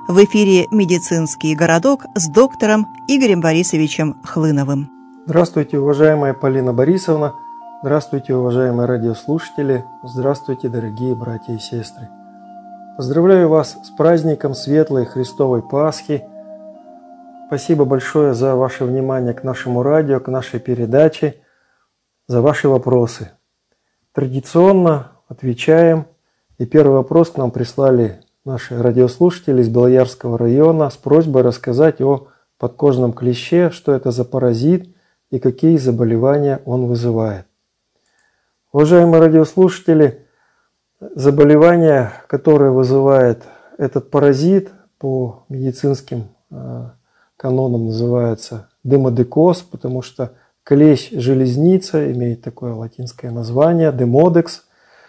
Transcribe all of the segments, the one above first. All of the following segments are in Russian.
В эфире «Медицинский городок» с доктором Игорем Борисовичем Хлыновым. Здравствуйте, уважаемая Полина Борисовна. Здравствуйте, уважаемые радиослушатели. Здравствуйте, дорогие братья и сестры. Поздравляю вас с праздником Светлой Христовой Пасхи. Спасибо большое за ваше внимание к нашему радио, к нашей передаче, за ваши вопросы. Традиционно отвечаем. И первый вопрос к нам прислали наши радиослушатели из Белоярского района с просьбой рассказать о подкожном клеще, что это за паразит и какие заболевания он вызывает. Уважаемые радиослушатели, заболевание, которое вызывает этот паразит, по медицинским канонам называется демодекоз, потому что клещ железница имеет такое латинское название, демодекс.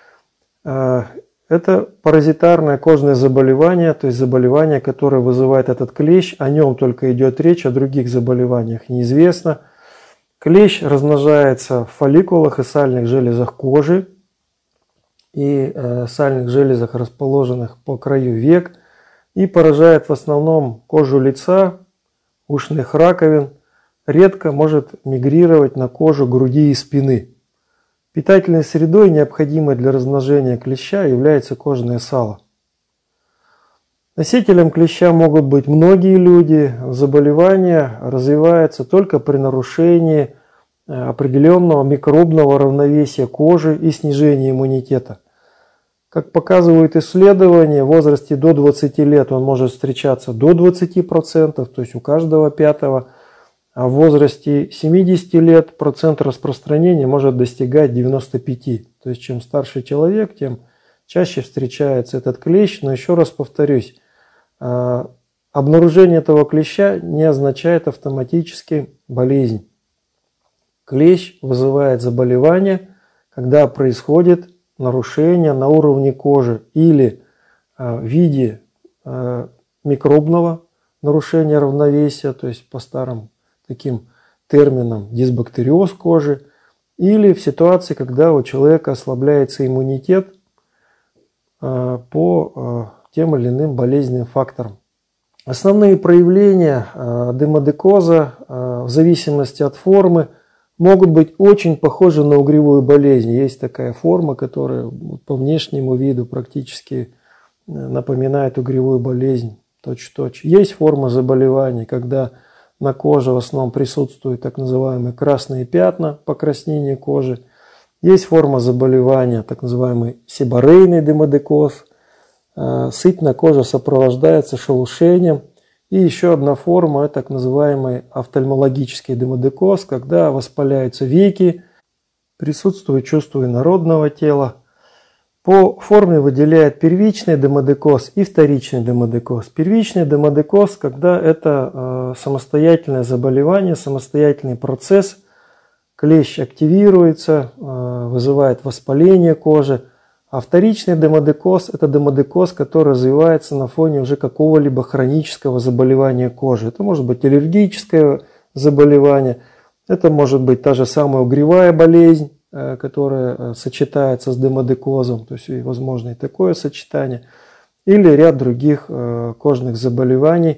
Это паразитарное кожное заболевание, то есть заболевание, которое вызывает этот клещ. О нем только идет речь, о других заболеваниях неизвестно. Клещ размножается в фолликулах и сальных железах кожи и сальных железах, расположенных по краю век, и поражает в основном кожу лица, ушных раковин, редко может мигрировать на кожу груди и спины. Питательной средой, необходимой для размножения клеща, является кожное сало. Носителем клеща могут быть многие люди. Заболевание развивается только при нарушении определенного микробного равновесия кожи и снижении иммунитета. Как показывают исследования, в возрасте до 20 лет он может встречаться до 20%, то есть у каждого пятого. А в возрасте 70 лет процент распространения может достигать 95%. То есть чем старше человек, тем чаще встречается этот клещ. Но еще раз повторюсь, обнаружение этого клеща не означает автоматически болезнь. Клещ вызывает заболевание, когда происходит нарушение на уровне кожи или в виде микробного нарушения равновесия, то есть по старым таким термином дисбактериоз кожи, или в ситуации, когда у человека ослабляется иммунитет по тем или иным болезненным факторам. Основные проявления демодекоза в зависимости от формы могут быть очень похожи на угревую болезнь. Есть такая форма, которая по внешнему виду практически напоминает угревую болезнь точь-в-точь. Есть форма заболевания, когда на коже в основном присутствуют так называемые красные пятна, покраснение кожи. Есть форма заболевания, так называемый сиборейный демодекоз. Сытная кожа сопровождается шелушением. И еще одна форма – это так называемый офтальмологический демодекоз, когда воспаляются веки, присутствует чувство инородного тела. По форме выделяют первичный демодекоз и вторичный демодекоз. Первичный демодекоз, когда это самостоятельное заболевание, самостоятельный процесс, клещ активируется, вызывает воспаление кожи. А вторичный демодекоз – это демодекоз, который развивается на фоне уже какого-либо хронического заболевания кожи. Это может быть аллергическое заболевание, это может быть та же самая угревая болезнь, которая сочетается с демодекозом, то есть возможно и такое сочетание, или ряд других кожных заболеваний,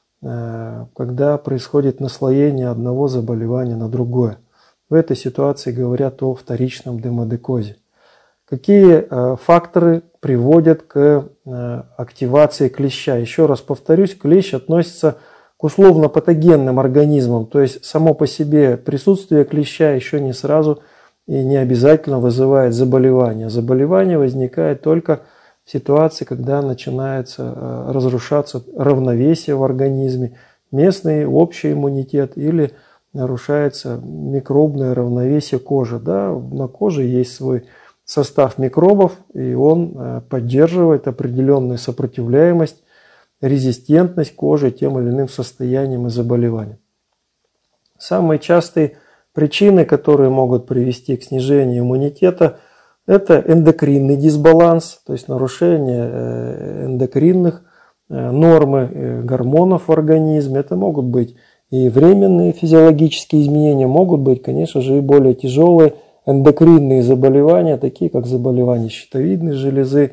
когда происходит наслоение одного заболевания на другое. В этой ситуации говорят о вторичном демодекозе. Какие факторы приводят к активации клеща? Еще раз повторюсь, клещ относится к условно-патогенным организмам, то есть само по себе присутствие клеща еще не сразу и не обязательно вызывает заболевание. Заболевание возникает только в ситуации, когда начинается разрушаться равновесие в организме, местный общий иммунитет или нарушается микробное равновесие кожи. Да, на коже есть свой состав микробов, и он поддерживает определенную сопротивляемость, резистентность кожи тем или иным состояниям и заболеваниям. Самые частые причины, которые могут привести к снижению иммунитета, это эндокринный дисбаланс, то есть нарушение эндокринных нормы гормонов в организме. Это могут быть и временные физиологические изменения, могут быть, конечно же, и более тяжелые эндокринные заболевания, такие как заболевания щитовидной железы,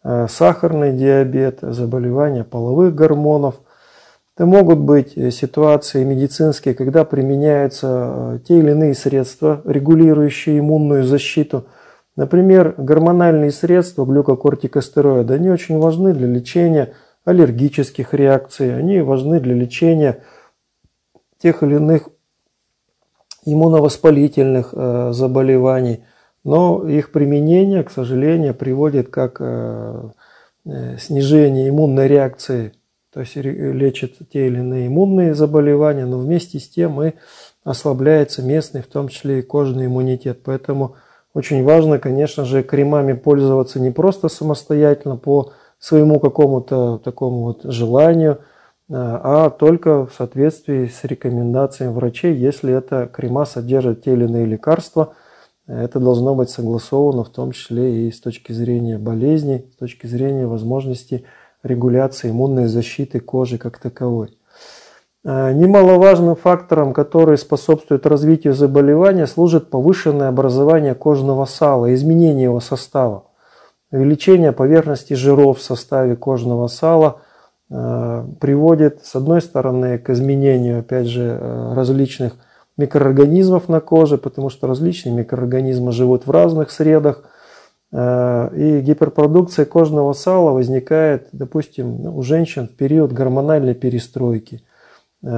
сахарный диабет, заболевания половых гормонов. Это могут быть ситуации медицинские, когда применяются те или иные средства, регулирующие иммунную защиту. Например, гормональные средства, глюкокортикостероиды, они очень важны для лечения аллергических реакций, они важны для лечения тех или иных иммуновоспалительных заболеваний, но их применение, к сожалению, приводит как к снижению иммунной реакции, то есть лечат те или иные иммунные заболевания, но вместе с тем и ослабляется местный, в том числе и кожный иммунитет. Поэтому очень важно, конечно же, кремами пользоваться не просто самостоятельно по своему какому-то такому вот желанию, а только в соответствии с рекомендациями врачей. Если это крема содержат те или иные лекарства, это должно быть согласовано в том числе и с точки зрения болезней, с точки зрения возможности регуляции иммунной защиты кожи как таковой. Немаловажным фактором, который способствует развитию заболевания, служит повышенное образование кожного сала, изменение его состава. Увеличение поверхности жиров в составе кожного сала приводит, с одной стороны, к изменению, опять же, различных микроорганизмов на коже, потому что различные микроорганизмы живут в разных средах, и гиперпродукция кожного сала возникает, допустим, у женщин в период гормональной перестройки. И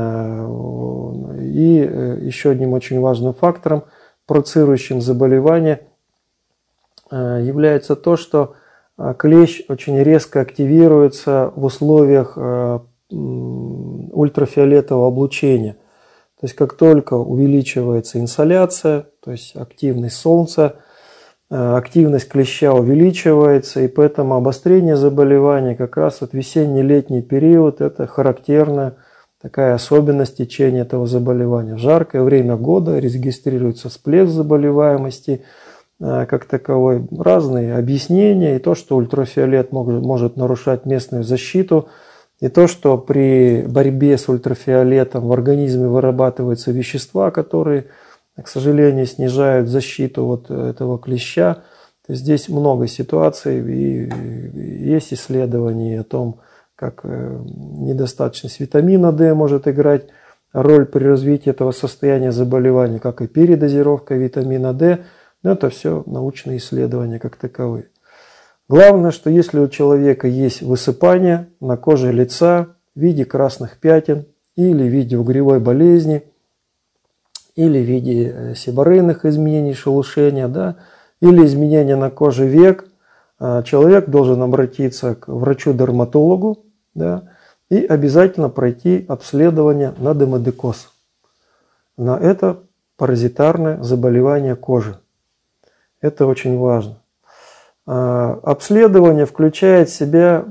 еще одним очень важным фактором, провоцирующим заболевание, является то, что клещ очень резко активируется в условиях ультрафиолетового облучения. То есть как только увеличивается инсоляция, то есть активность солнца, активность клеща увеличивается, и поэтому обострение заболевания как раз вот весенне-летний период – это характерная такая особенность течения этого заболевания. В жаркое время года регистрируется всплеск заболеваемости как таковой. Разные объяснения, и то, что ультрафиолет может нарушать местную защиту, и то, что при борьбе с ультрафиолетом в организме вырабатываются вещества, которые, к сожалению, снижают защиту вот этого клеща. То есть здесь много ситуаций, и есть исследования о том, как недостаточность витамина D может играть роль при развитии этого состояния заболевания, как и передозировка витамина D. Но это все научные исследования как таковые. Главное, что если у человека есть высыпание на коже лица в виде красных пятен или в виде угревой болезни, или в виде себорейных изменений шелушения, да, или изменения на коже век, человек должен обратиться к врачу-дерматологу, да, и обязательно пройти обследование на демодекоз. На это паразитарное заболевание кожи. Это очень важно. Обследование включает в себя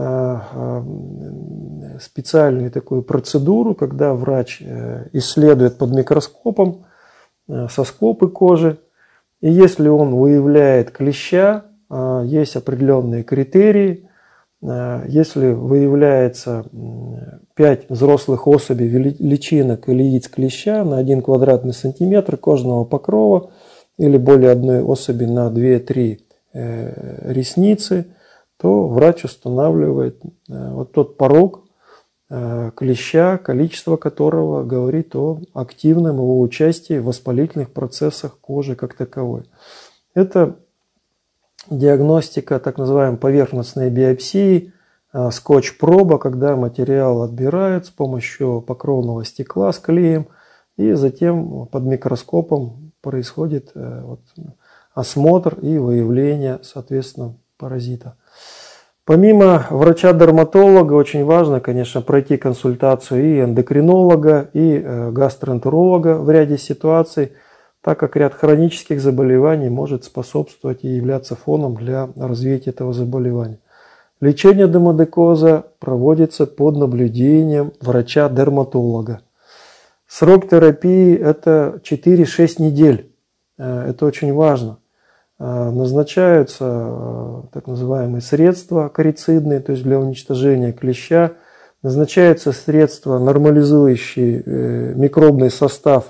специальную такую процедуру, когда врач исследует под микроскопом соскобы кожи. И если он выявляет клеща, есть определенные критерии. Если выявляется 5 взрослых особей личинок или яиц клеща на 1 квадратный сантиметр кожного покрова или более одной особи на 2-3 ресницы, то врач устанавливает вот тот порог клеща, количество которого говорит о активном его участии в воспалительных процессах кожи как таковой. Это диагностика так называемой поверхностной биопсии, скотч-проба, когда материал отбирают с помощью покровного стекла с клеем, и затем под микроскопом происходит осмотр и выявление, соответственно, паразита. Помимо врача-дерматолога очень важно, конечно, пройти консультацию и эндокринолога, и гастроэнтеролога в ряде ситуаций, так как ряд хронических заболеваний может способствовать и являться фоном для развития этого заболевания. Лечение демодекоза проводится под наблюдением врача-дерматолога. Срок терапии – это 4-6 недель. Это очень важно. Назначаются так называемые средства корицидные, то есть для уничтожения клеща. Назначаются средства, нормализующие микробный состав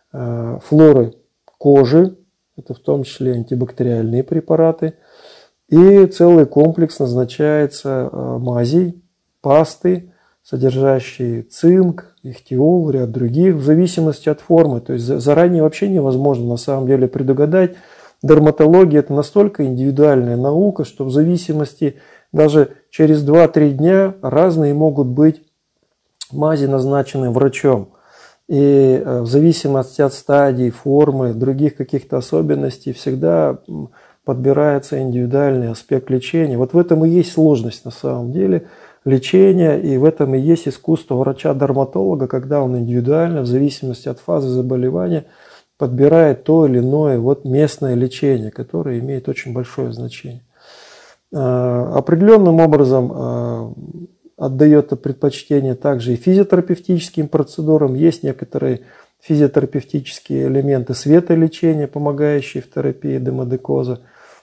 флоры кожи, это в том числе антибактериальные препараты. И целый комплекс назначается мазей, пасты, содержащие цинк, ихтиол, ряд других, в зависимости от формы. То есть заранее вообще невозможно на самом деле предугадать. Дерматология – это настолько индивидуальная наука, что в зависимости даже через 2-3 дня разные могут быть мази, назначенные врачом. И в зависимости от стадии, формы, других каких-то особенностей всегда подбирается индивидуальный аспект лечения. Вот в этом и есть сложность на самом деле лечения, и в этом и есть искусство врача-дерматолога, когда он индивидуально, в зависимости от фазы заболевания, подбирает то или иное местное лечение, которое имеет очень большое значение. Определенным образом отдает предпочтение также и физиотерапевтическим процедурам. Есть некоторые физиотерапевтические элементы светолечения, помогающие в терапии демодекоза.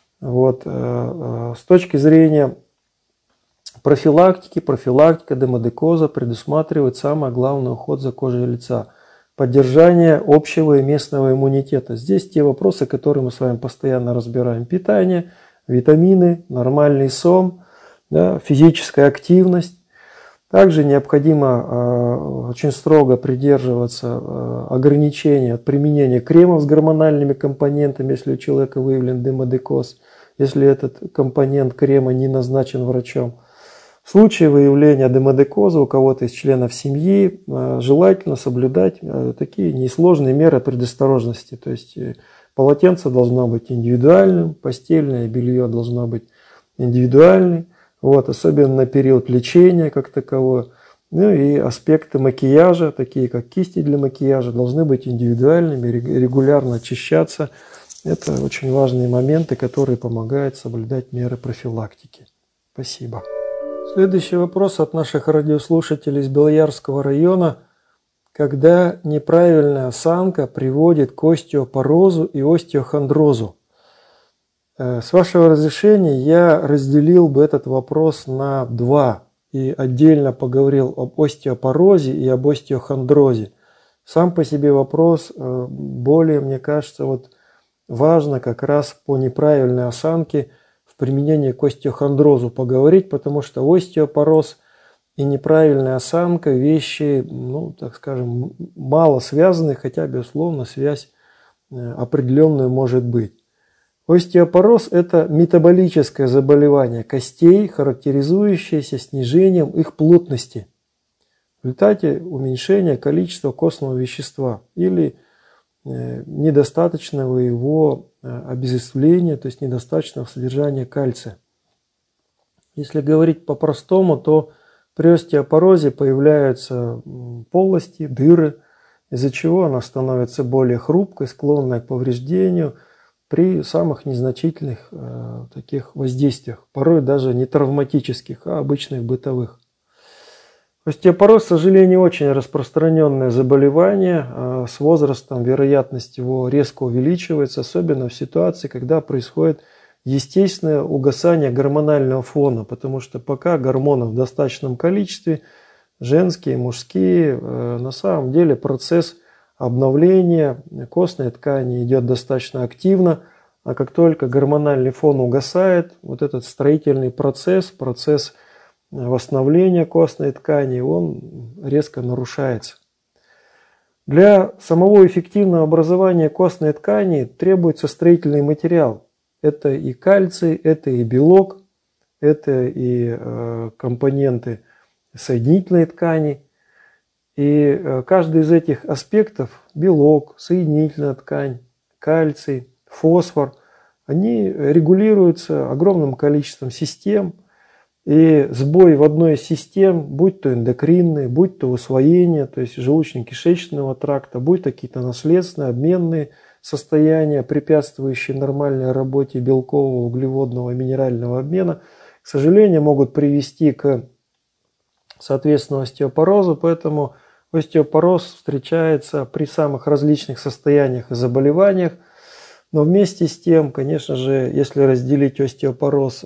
С точки зрения профилактика демодекоза предусматривает самое главное уход за кожей лица, поддержание общего и местного иммунитета. Здесь те вопросы, которые мы с вами постоянно разбираем: питание, витамины, нормальный сон, физическая активность. Также необходимо очень строго придерживаться ограничений от применения кремов с гормональными компонентами, если у человека выявлен демодекоз, если этот компонент крема не назначен врачом. В случае выявления демодекоза у кого-то из членов семьи желательно соблюдать такие несложные меры предосторожности. То есть полотенце должно быть индивидуальным, постельное белье должно быть индивидуальным. Особенно на период лечения как такового. И аспекты макияжа, такие как кисти для макияжа, должны быть индивидуальными, регулярно очищаться. Это очень важные моменты, которые помогают соблюдать меры профилактики. Спасибо. Следующий вопрос от наших радиослушателей из Белоярского района. Когда неправильная осанка приводит к остеопорозу и остеохондрозу? С вашего разрешения я разделил бы этот вопрос на два и отдельно поговорил об остеопорозе и об остеохондрозе. Сам по себе вопрос более, мне кажется, важно как раз по неправильной осанке в применении к остеохондрозу поговорить, потому что остеопороз и неправильная осанка – вещи, так скажем, мало связаны, хотя, безусловно, связь определенная может быть. Остеопороз – это метаболическое заболевание костей, характеризующееся снижением их плотности в результате уменьшения количества костного вещества или недостаточного его обезживления, то есть недостаточного содержания кальция. Если говорить по-простому, то при остеопорозе появляются полости, дыры, из-за чего она становится более хрупкой, склонной к повреждению при самых незначительных таких воздействиях, порой даже не травматических, а обычных бытовых. Остеопороз, к сожалению, очень распространенное заболевание. С возрастом вероятность его резко увеличивается, особенно в ситуации, когда происходит естественное угасание гормонального фона, потому что пока гормонов в достаточном количестве, женские, мужские, на самом деле процесс обновления костной ткани идет достаточно активно, а как только гормональный фон угасает, этот строительный процесс восстановления костной ткани, он резко нарушается. Для самого эффективного образования костной ткани требуется строительный материал. Это и кальций, это и белок, это и компоненты соединительной ткани. И каждый из этих аспектов, белок, соединительная ткань, кальций, фосфор, они регулируются огромным количеством систем. И сбой в одной из систем, будь то эндокринные, будь то усвоение, то есть желудочно-кишечного тракта, будь то какие-то наследственные, обменные состояния, препятствующие нормальной работе белкового, углеводного и минерального обмена, к сожалению, могут привести к, соответственно, остеопорозу. Поэтому остеопороз встречается при самых различных состояниях и заболеваниях. Но вместе с тем, конечно же, если разделить остеопороз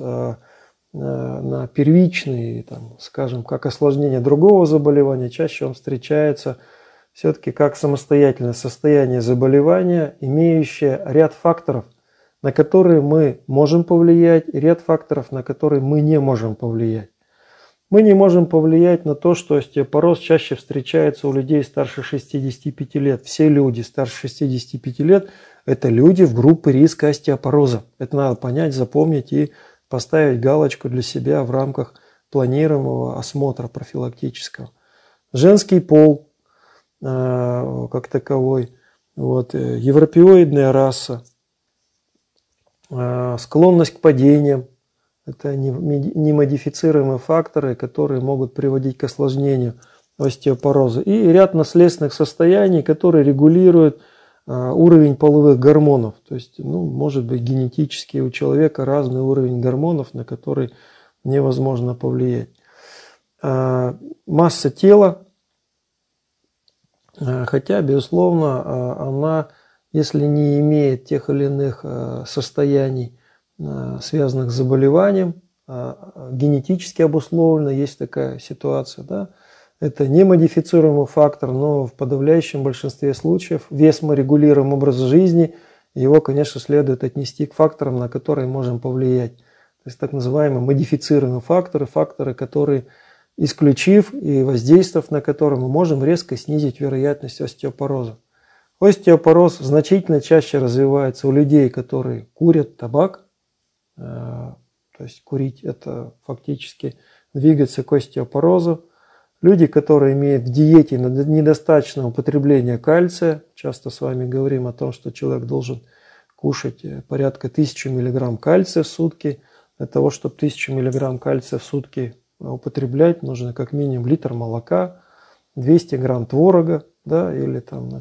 на первичный, скажем, как осложнение другого заболевания, чаще он встречается все-таки как самостоятельное состояние заболевания, имеющее ряд факторов, на которые мы можем повлиять, и ряд факторов, на которые мы не можем повлиять. Мы не можем повлиять на то, что остеопороз чаще встречается у людей старше 65 лет. Все люди старше 65 лет – это люди в группе риска остеопороза. Это надо понять, запомнить и поставить галочку для себя в рамках планируемого осмотра профилактического. Женский пол как таковой, европеоидная раса, склонность к падениям. Это немодифицируемые факторы, которые могут приводить к осложнению остеопороза. И ряд наследственных состояний, которые регулируют уровень половых гормонов. То есть, может быть генетически у человека разный уровень гормонов, на который невозможно повлиять. Масса тела, хотя, безусловно, она, если не имеет тех или иных состояний, связанных с заболеванием, генетически обусловлено, есть такая ситуация, да? Это не модифицируемый фактор, но в подавляющем большинстве случаев вес мы регулируем образ жизни, его, конечно, следует отнести к факторам, на которые можем повлиять. То есть так называемые модифицируемые факторы, факторы, которые, исключив и воздействовав на которые, мы можем резко снизить вероятность остеопороза. Остеопороз значительно чаще развивается у людей, которые курят табак. То есть курить – это фактически двигаться к остеопорозу. Люди, которые имеют в диете недостаточное употребление кальция, часто с вами говорим о том, что человек должен кушать порядка 1000 мг кальция в сутки. Для того, чтобы 1000 мг кальция в сутки употреблять, нужно как минимум литр молока, 200 грамм творога, да, или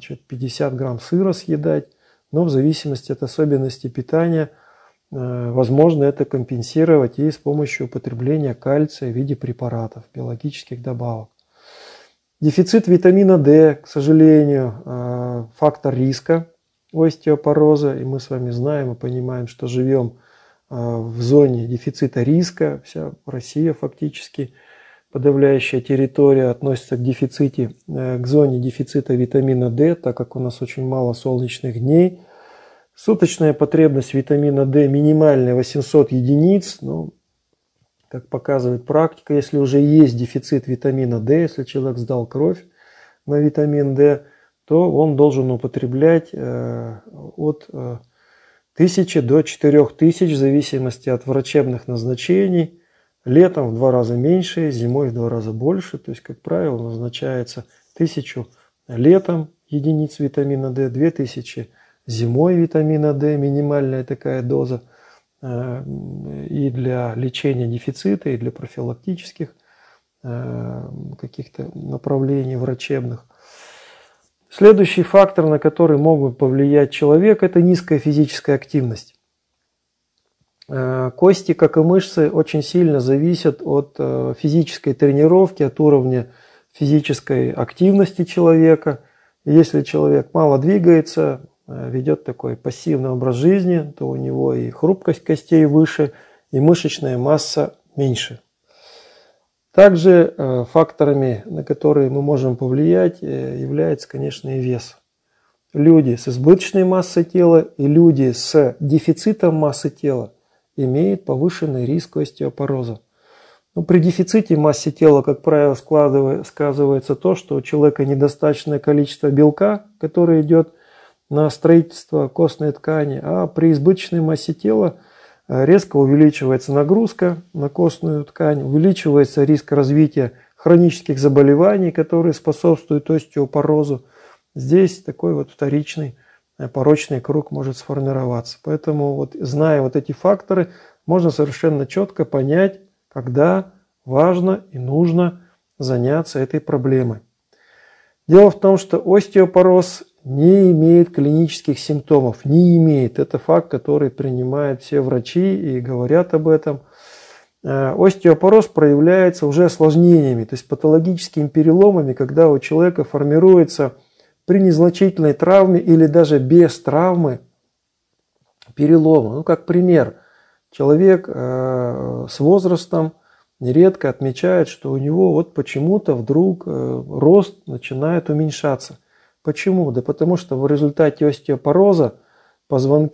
50 грамм сыра съедать. Но в зависимости от особенностей питания возможно это компенсировать и с помощью употребления кальция в виде препаратов, биологических добавок. Дефицит витамина D, к сожалению, фактор риска остеопороза. И мы с вами знаем и понимаем, что живем в зоне дефицита риска. Вся Россия фактически, подавляющая территория, относится к зоне дефицита витамина D, так как у нас очень мало солнечных дней. Суточная потребность витамина D минимальная 800 единиц. Как показывает практика, если уже есть дефицит витамина D, если человек сдал кровь на витамин D, то он должен употреблять от 1000 до 4000 в зависимости от врачебных назначений. Летом в 2 раза меньше, зимой в 2 раза больше. То есть, как правило, назначается 1000 летом единиц витамина D, 2000 зимой витамина D, минимальная такая доза, и для лечения дефицита, и для профилактических каких-то направлений врачебных. Следующий фактор, на который могут повлиять человек, это низкая физическая активность. Кости, как и мышцы, очень сильно зависят от физической тренировки, от уровня физической активности человека. Если человек мало двигается, ведет такой пассивный образ жизни, то у него и хрупкость костей выше, и мышечная масса меньше. Также факторами, на которые мы можем повлиять, является, конечно, и вес. Люди с избыточной массой тела и люди с дефицитом массы тела имеют повышенный риск остеопороза. При дефиците массы тела, как правило, сказывается то, что у человека недостаточное количество белка, который идет на строительство костной ткани, а при избыточной массе тела резко увеличивается нагрузка на костную ткань, увеличивается риск развития хронических заболеваний, которые способствуют остеопорозу. Здесь такой вторичный порочный круг может сформироваться. Поэтому, зная эти факторы, можно совершенно четко понять, когда важно и нужно заняться этой проблемой. Дело в том, что остеопороз не имеет клинических симптомов, не имеет. Это факт, который принимают все врачи и говорят об этом. Остеопороз проявляется уже осложнениями, то есть патологическими переломами, когда у человека формируется при незначительной травме или даже без травмы перелома. Как пример, человек с возрастом нередко отмечает, что у него почему-то вдруг рост начинает уменьшаться. Почему? Да потому что в результате остеопороза позвонки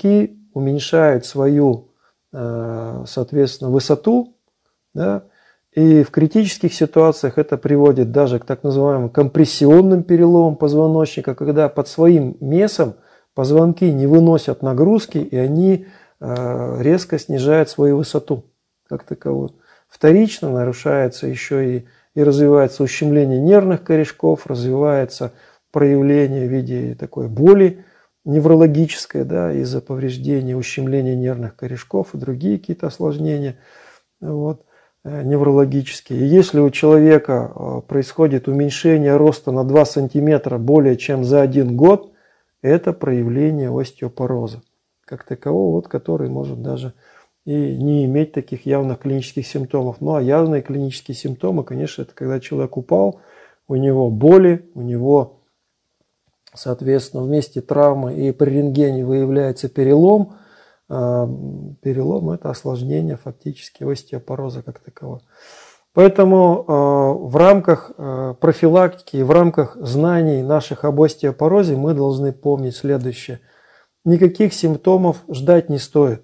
уменьшают свою, соответственно, высоту, да, и в критических ситуациях это приводит даже к так называемым компрессионным переломам позвоночника, когда под своим весом позвонки не выносят нагрузки, и они резко снижают свою высоту как таковую. Вторично нарушается еще и развивается ущемление нервных корешков, развивается проявление в виде такой боли неврологической, да, из-за повреждения, ущемления нервных корешков и другие какие-то осложнения вот, неврологические. И если у человека происходит уменьшение роста на 2 сантиметра более чем за 1 год, это проявление остеопороза как такового, вот, который может даже и не иметь таких явных клинических симптомов. Ну а явные клинические симптомы, конечно, это когда человек упал, у него боли, у него, соответственно, в месте травмы и при рентгене выявляется перелом. Перелом – это осложнение фактически остеопороза как такового. Поэтому в рамках профилактики, в рамках знаний наших об остеопорозе мы должны помнить следующее. Никаких симптомов ждать не стоит.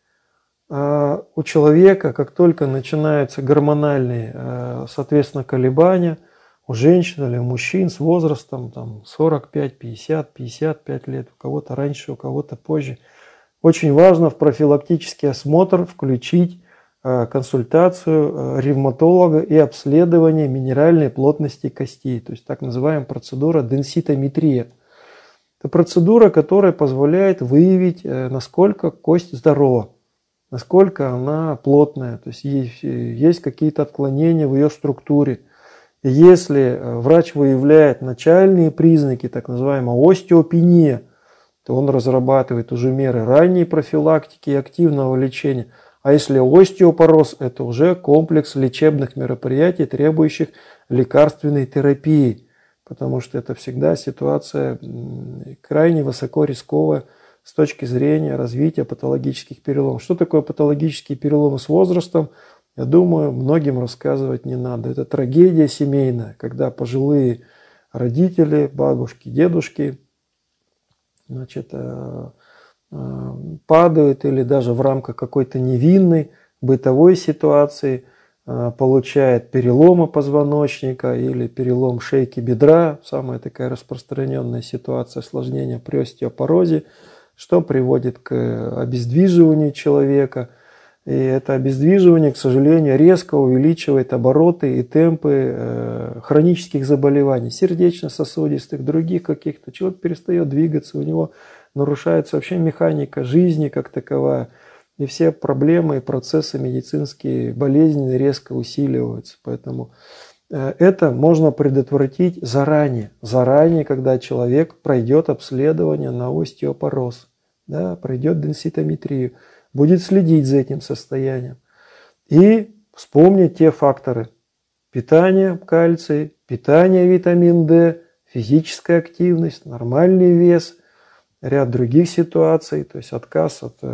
У человека, как только начинаются гормональные, соответственно, колебания, у женщин или у мужчин с возрастом там, 45, 50, 55 лет, у кого-то раньше, у кого-то позже, очень важно в профилактический осмотр включить консультацию ревматолога и обследование минеральной плотности костей, то есть так называемая процедура денситометрия. Это процедура, которая позволяет выявить, насколько кость здорова, насколько она плотная, то есть есть какие-то отклонения в ее структуре. И если врач выявляет начальные признаки, так называемая остеопения, то он разрабатывает уже меры ранней профилактики и активного лечения. А если остеопороз, это уже комплекс лечебных мероприятий, требующих лекарственной терапии, потому что это всегда ситуация крайне высоко рисковая с точки зрения развития патологических переломов. Что такое патологические переломы с возрастом? Я думаю, многим рассказывать не надо. Это трагедия семейная, когда пожилые родители, бабушки, дедушки, значит, падают или даже в рамках какой-то невинной бытовой ситуации получает переломы позвоночника или перелом шейки бедра, самая такая распространенная ситуация осложнения при остеопорозе, что приводит к обездвиживанию человека. И это обездвиживание, к сожалению, резко увеличивает обороты и темпы хронических заболеваний, сердечно-сосудистых, других каких-то. Человек перестает двигаться, у него нарушается вообще механика жизни как таковая. И все проблемы и процессы медицинские, болезненные резко усиливаются. Поэтому это можно предотвратить заранее. Заранее, когда человек пройдет обследование на остеопороз, да, пройдет денситометрию, будет следить за этим состоянием. И вспомнить те факторы. Питание, кальций, питание, витамин D, физическая активность, нормальный вес, ряд других ситуаций, то есть отказ от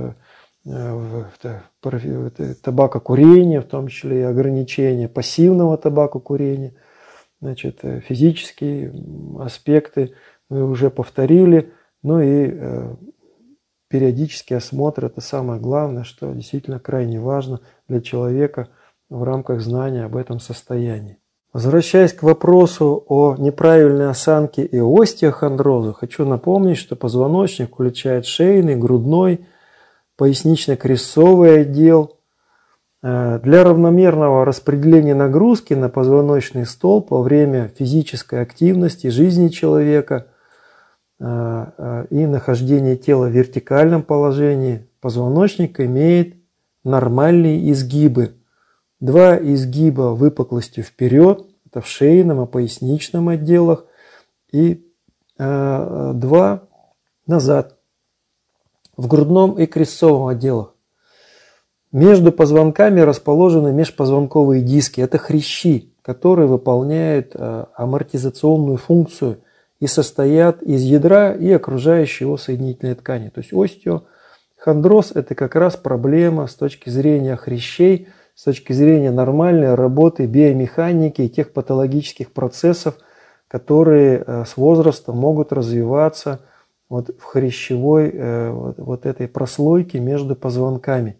табакокурения, в том числе и ограничение пассивного табакокурения, значит, физические аспекты мы уже повторили, ну и периодический осмотр – это самое главное, что действительно крайне важно для человека в рамках знания об этом состоянии. Возвращаясь к вопросу о неправильной осанке и остеохондрозу, хочу напомнить, что позвоночник включает шейный, грудной, пояснично-крестцовый отдел. Для равномерного распределения нагрузки на позвоночный столб во время физической активности жизни человека и нахождения тела в вертикальном положении позвоночник имеет нормальные изгибы. 2 изгиба выпуклостью вперед, это в шейном и поясничном отделах, и 2 назад, в грудном и крестцовом отделах. Между позвонками расположены межпозвонковые диски. Это хрящи, которые выполняют амортизационную функцию и состоят из ядра и окружающей его соединительной ткани. То есть остеохондроз – это как раз проблема с точки зрения хрящей, с точки зрения нормальной работы биомеханики и тех патологических процессов, которые с возрастом могут развиваться вот в хрящевой вот этой прослойке между позвонками.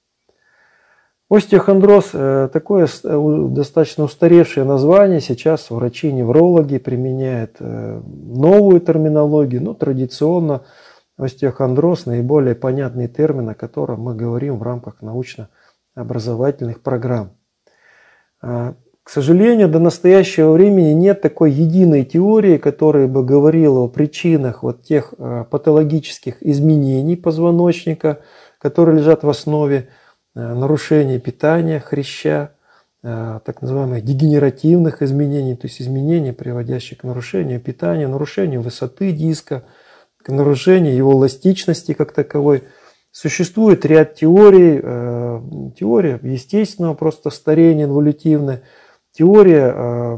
Остеохондроз такое достаточно устаревшее название. Сейчас врачи-неврологи применяют новую терминологию, но традиционно остеохондроз наиболее понятный термин, о котором мы говорим в рамках научно-образовательных программ. К сожалению, до настоящего времени нет такой единой теории, которая бы говорила о причинах вот тех патологических изменений позвоночника, которые лежат в основе нарушения питания хряща, так называемых дегенеративных изменений, то есть изменений, приводящих к нарушению питания, нарушению высоты диска, к нарушению его эластичности как таковой. Существует ряд теорий, теория естественного просто старения инволютивная, теория,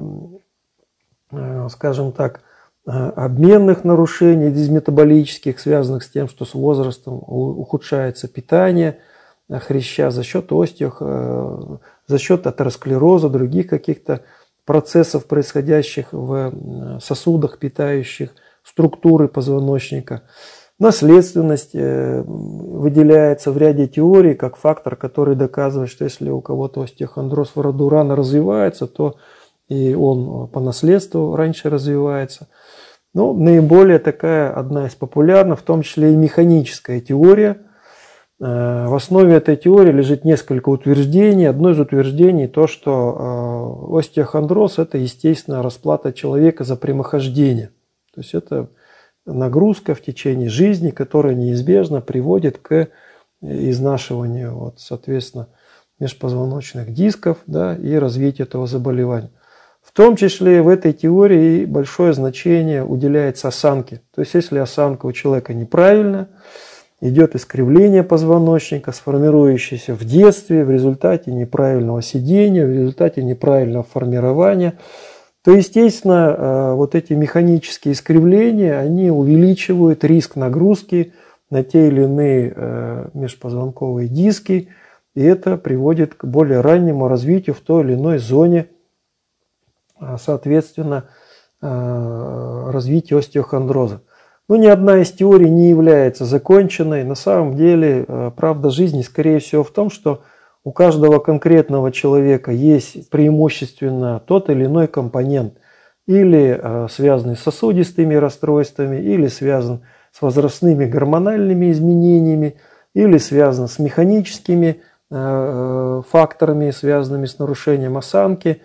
скажем так, обменных нарушений дизметаболических, связанных с тем, что с возрастом ухудшается питание хряща за счет атеросклероза, других каких-то процессов, происходящих в сосудах, питающих структуры позвоночника. Наследственность выделяется в ряде теорий как фактор, который доказывает, что если у кого-то остеохондроз в роду рано развивается, то и он по наследству раньше развивается. Но наиболее такая одна из популярных, в том числе и механическая теория. В основе этой теории лежит несколько утверждений. Одно из утверждений то, что остеохондроз – это естественная расплата человека за прямохождение. То есть это нагрузка в течение жизни, которая неизбежно приводит к изнашиванию, вот, соответственно, межпозвоночных дисков, да, и развитию этого заболевания. В том числе в этой теории большое значение уделяется осанке. То есть если осанка у человека неправильная, идет искривление позвоночника, сформирующееся в детстве в результате неправильного сидения, в результате неправильного формирования, то, естественно, вот эти механические искривления, они увеличивают риск нагрузки на те или иные межпозвонковые диски, и это приводит к более раннему развитию в той или иной зоне, соответственно, развития остеохондроза. Но ни одна из теорий не является законченной. На самом деле, правда жизни, скорее всего, в том, что у каждого конкретного человека есть преимущественно тот или иной компонент, или связанный с сосудистыми расстройствами, или связан с возрастными гормональными изменениями, или связан с механическими факторами, связанными с нарушением осанки.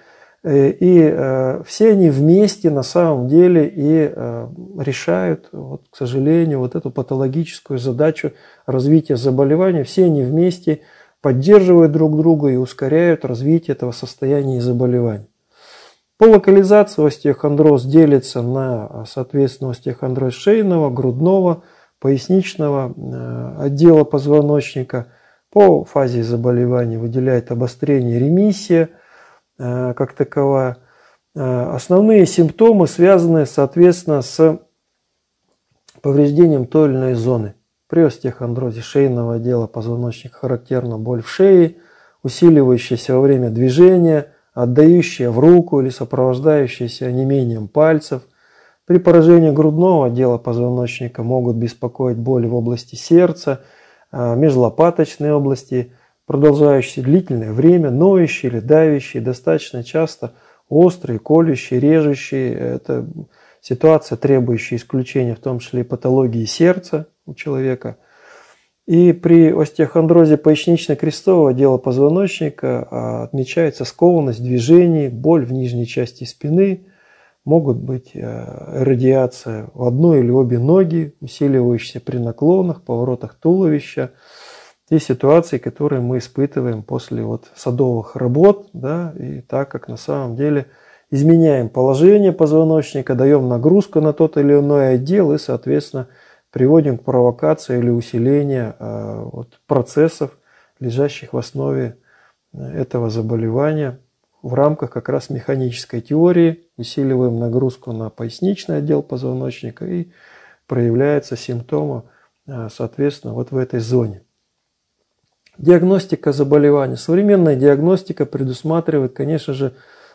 И все они вместе на самом деле и решают, вот, к сожалению, вот эту патологическую задачу развития заболевания. Все они вместе поддерживают друг друга и ускоряют развитие этого состояния и заболевания. По локализации остеохондроз делится на, соответственно, остеохондроз шейного, грудного, поясничного отдела позвоночника. По фазе заболевания выделяет обострение, ремиссия как таковая. Основные симптомы связаны, соответственно, с повреждением той или иной зоны. При остеохондрозе шейного отдела позвоночника характерна боль в шее, усиливающаяся во время движения, отдающая в руку или сопровождающаяся онемением пальцев. При поражении грудного отдела позвоночника могут беспокоить боли в области сердца, межлопаточной области, продолжающиеся длительное время, ноющие или давящие, достаточно часто острые, колющие, режущие. Это ситуация, требующая исключения, в том числе и патологии сердца у человека. И при остеохондрозе пояснично-крестового отдела позвоночника отмечается скованность движений, боль в нижней части спины, могут быть радиация в одной или обе ноги, усиливающиеся при наклонах, поворотах туловища. Те ситуации, которые мы испытываем после садовых работ, да, и так как на самом деле изменяем положение позвоночника, даем нагрузку на тот или иной отдел и, соответственно, приводим к провокации или усилению процессов, лежащих в основе этого заболевания. В рамках как раз механической теории усиливаем нагрузку на поясничный отдел позвоночника и проявляются симптомы, соответственно, в этой зоне. Диагностика заболевания. Современная диагностика предусматривает, конечно же,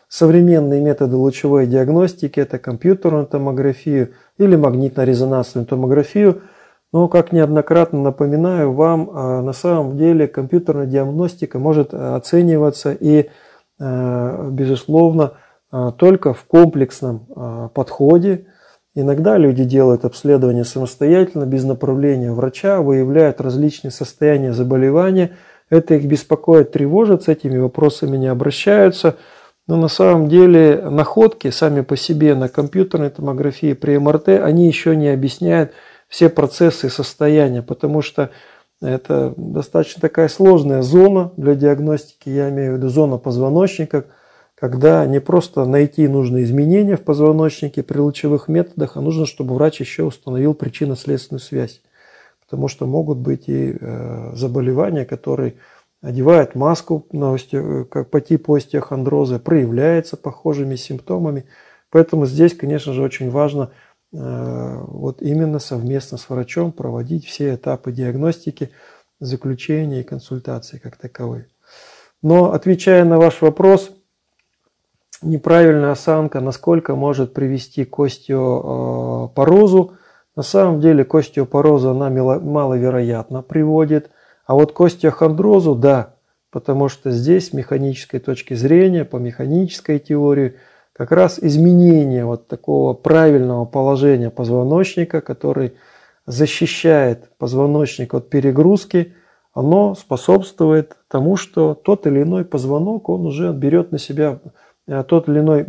современные методы лучевой диагностики, это компьютерную томографию или магнитно-резонансную томографию. Но, как неоднократно напоминаю вам, на самом деле компьютерная диагностика может оцениваться и, безусловно, только в комплексном подходе. Иногда люди делают обследование самостоятельно, без направления врача, выявляют различные состояния заболевания. Это их беспокоит, тревожит, с этими вопросами не обращаются. Но на самом деле находки сами по себе на компьютерной томографии при МРТ, они еще не объясняют все процессы и состояния, потому что это достаточно такая сложная зона для диагностики, я имею в виду зона позвоночника, когда не просто найти нужные изменения в позвоночнике при лучевых методах, а нужно, чтобы врач еще установил причинно-следственную связь. Потому что могут быть и заболевания, которые одевают маску по типу остеохондроза, проявляются похожими симптомами. Поэтому здесь, конечно же, очень важно вот именно совместно с врачом проводить все этапы диагностики, заключения и консультации как таковые. Но отвечая на ваш вопрос, неправильная осанка, насколько может привести к остеопорозу. На самом деле к остеопорозу она маловероятно приводит, а вот к остеохондрозу да, потому что здесь с механической точки зрения, по механической теории, как раз изменение вот такого правильного положения позвоночника, который защищает позвоночник от перегрузки, оно способствует тому, что тот или иной позвонок, он уже берет на себя, тот или иной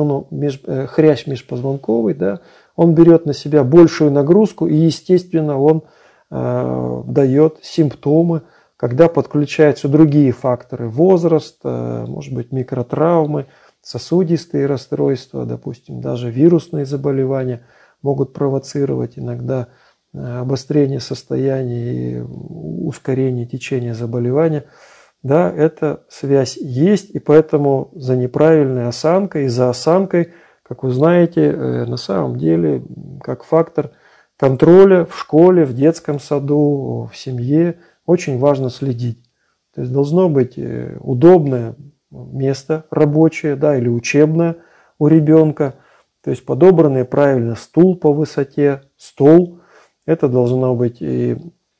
хрящ межпозвонковый, да, он берет на себя большую нагрузку и, естественно, он дает симптомы, когда подключаются другие факторы, возраст, может быть, микротравмы, сосудистые расстройства, допустим, даже вирусные заболевания могут провоцировать иногда обострение состояния и ускорение течения заболевания. Да, эта связь есть, и поэтому за неправильной осанкой и за осанкой, как вы знаете, на самом деле, как фактор контроля в школе, в детском саду, в семье, очень важно следить. То есть должно быть удобное место рабочее, да, или учебное у ребенка, то есть подобранный правильно стул по высоте, стол. Это должно быть и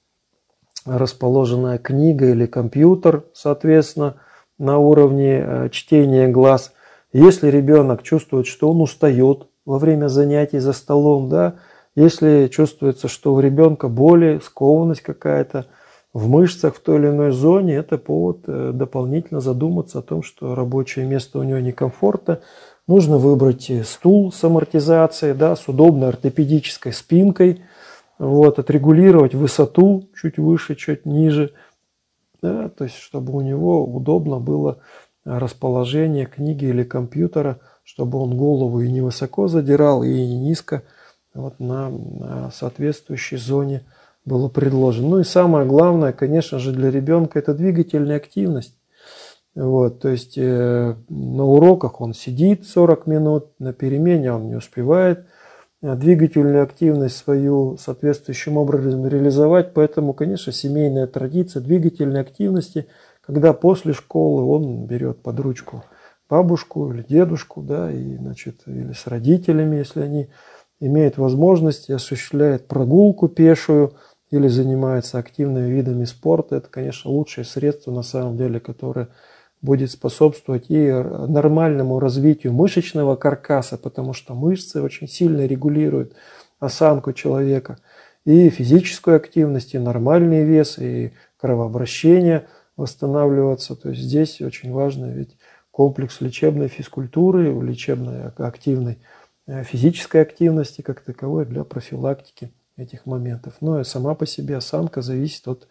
расположенная книга или компьютер, соответственно, на уровне чтения глаз. Если ребенок чувствует, что он устает во время занятий за столом, да, если чувствуется, что у ребенка боли, скованность какая-то в мышцах в той или иной зоне, это повод дополнительно задуматься о том, что рабочее место у него некомфортно. Нужно выбрать стул с амортизацией, да, с удобной ортопедической спинкой, вот, отрегулировать высоту чуть выше, чуть ниже, да, то есть чтобы у него удобно было расположение книги или компьютера, чтобы он голову и не высоко задирал, и не низко, вот, на соответствующей зоне было предложено. Ну и самое главное, конечно же, для ребенка это двигательная активность. Вот, то есть на уроках он сидит 40 минут, на перемене он не успевает двигательную активность свою соответствующим образом реализовать. Поэтому, конечно, семейная традиция двигательной активности, когда после школы он берет под ручку бабушку или дедушку, да, и, значит, или с родителями, если они имеют возможность, и осуществляет прогулку пешую или занимается активными видами спорта. Это, конечно, лучшее средство, на самом деле, которое будет способствовать и нормальному развитию мышечного каркаса, потому что мышцы очень сильно регулируют осанку человека, и физическую активность, и нормальный вес, и кровообращение восстанавливаться. То есть здесь очень важно ведь комплекс лечебной физкультуры, лечебной активной физической активности как таковой для профилактики этих моментов. Но и сама по себе осанка зависит от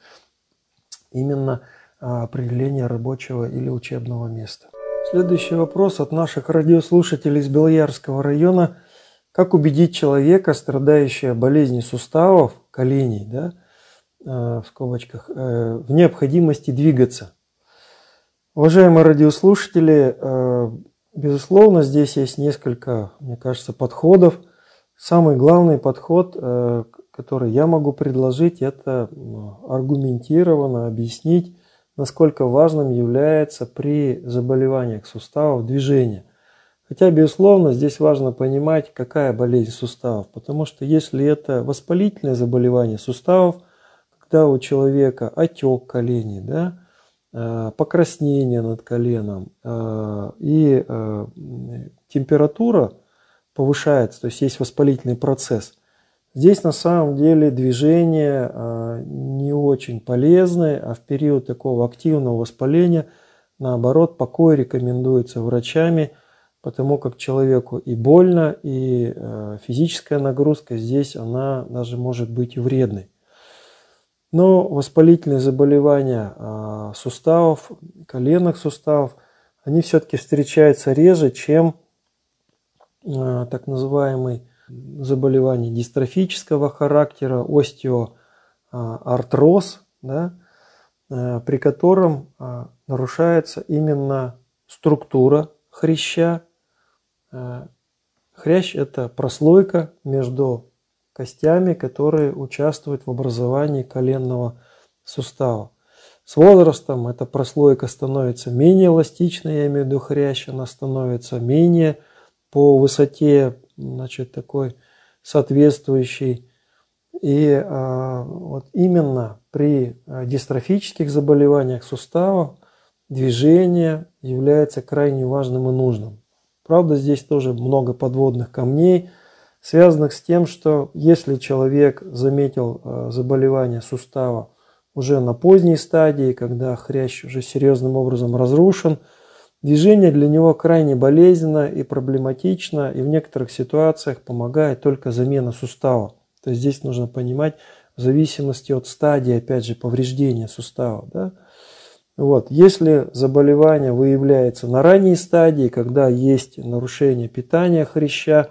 именно определения рабочего или учебного места. Следующий вопрос от наших радиослушателей из Белоярского района. Как убедить человека, страдающего болезнью суставов, коленей, да, в скобочках, в необходимости двигаться? Уважаемые радиослушатели, безусловно, здесь есть несколько, мне кажется, подходов. Самый главный подход, который я могу предложить, это аргументированно объяснить, насколько важным является при заболеваниях суставов движение. Хотя, безусловно, здесь важно понимать, какая болезнь суставов, потому что если это воспалительное заболевание суставов, когда у человека отек коленей, да, покраснение над коленом и температура повышается, то есть есть воспалительный процесс, здесь на самом деле движение не очень полезное, а в период такого активного воспаления, наоборот, покой рекомендуется врачами, потому как человеку и больно, и физическая нагрузка здесь, она даже может быть и вредной. Но воспалительные заболевания суставов, коленных суставов, они все-таки встречаются реже, чем так называемые заболевания дистрофического характера, остеоартроз, да, при котором нарушается именно структура хряща. Хрящ – это прослойка между костями, которые участвуют в образовании коленного сустава. С возрастом эта прослойка становится менее эластичной, я имею в виду хрящ, она становится менее по высоте, значит, такой соответствующей. И вот именно при дистрофических заболеваниях суставов движение является крайне важным и нужным. Правда, здесь тоже много подводных камней, связанных с тем, что если человек заметил заболевание сустава уже на поздней стадии, когда хрящ уже серьезным образом разрушен, движение для него крайне болезненно и проблематично, и в некоторых ситуациях помогает только замена сустава. То есть здесь нужно понимать в зависимости от стадии, опять же, повреждения сустава. Да? Вот. Если заболевание выявляется на ранней стадии, когда есть нарушение питания хряща,